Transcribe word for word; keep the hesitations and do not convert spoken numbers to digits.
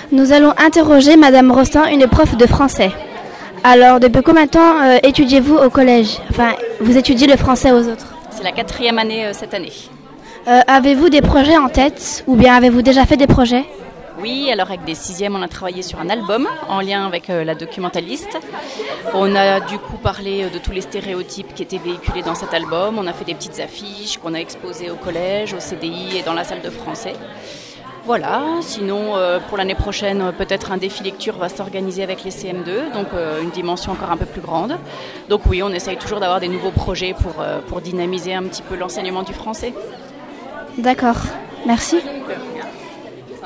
Nous allons interroger Madame Rostand, une prof de français. Alors, depuis combien de temps euh, étudiez-vous au collège? Enfin, vous étudiez le français aux autres? C'est la quatrième année euh, cette année. Euh, avez-vous des projets en tête ou bien avez-vous déjà fait des projets? Oui, alors avec des sixièmes, on a travaillé sur un album en lien avec euh, la documentaliste. On a du coup parlé de tous les stéréotypes qui étaient véhiculés dans cet album. On a fait des petites affiches qu'on a exposées au collège, au C D I et dans la salle de français. Voilà, sinon euh, pour l'année prochaine, euh, peut-être un défi lecture va s'organiser avec les C M deux, donc euh, une dimension encore un peu plus grande. Donc oui, on essaye toujours d'avoir des nouveaux projets pour, euh, pour dynamiser un petit peu l'enseignement du français. D'accord, merci.